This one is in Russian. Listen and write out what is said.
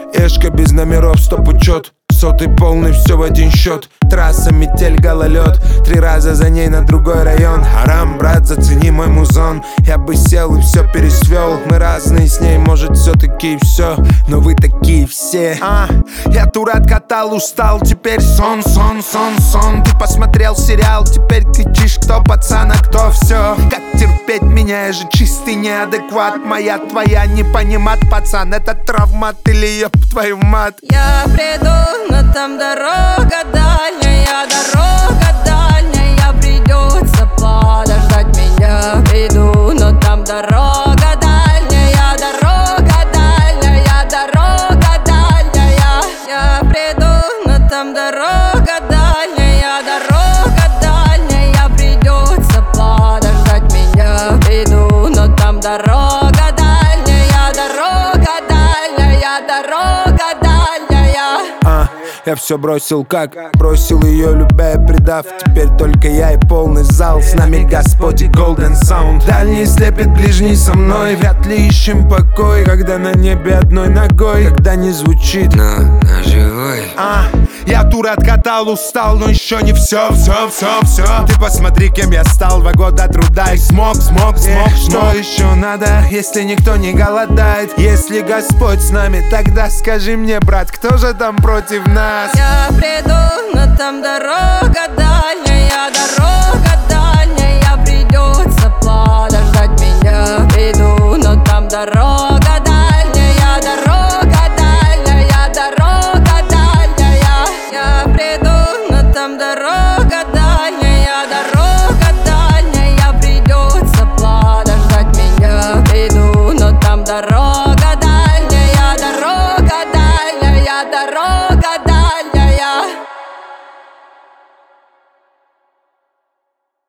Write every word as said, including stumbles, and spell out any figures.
Эшка без номеров, стоп учет. Сотый полный, все в один счет. Трасса, метель, гололед. Три раза за ней на другой район. Арам, брат, зацени мой музон. Я бы сел и все пересвел. Мы разные с ней, может все-таки и все. Но вы такие все. А, я тур откатал, устал. Теперь сон, сон, сон, сон. Ты посмотрел сериал, теперь кричишь, кто пацан, а кто все. Как терпеть меня, я же чистый неадекват. Моя, твоя, не понимат, пацан. Это травмат или ёб твою мат. Я приду, но там дорога дальняя, дорога дальняя. Придется подождать меня. Приду, но там дорога дальняя, дорога дальняя, дорога дальняя. Я приду, но там дорога дальняя, дорога дальняя. Придется подождать меня. Приду, но там дорога дальняя, дорога дальняя, дорога дальняя. А, я все бросил как бросил ее, любя и предав. Теперь только я и полный зал. С нами Господь и Golden Sound. Дальний слепит, ближний со мной. Вряд ли ищем покой, когда на небе одной ногой. Когда не звучит, но на живой. А, я тур откатал, устал, но еще не все, все, все, все. Ты посмотри, кем я стал, два года труда и смог, смог, смог. Что еще надо, если никто не голодает? Если Господь с нами, тогда скажи мне, брат, кто же там против нас? Я приду, но там дорога дальняя, дорога дальняя. Придется подождать меня. Приду, но там дорога дальняя, дорога дальняя, дорога дальняя. Я приду, но там дорога дальняя, дорога дальняя. Придется подождать меня. Приду, но там дорога дальняя, дорога дальняя, дорога.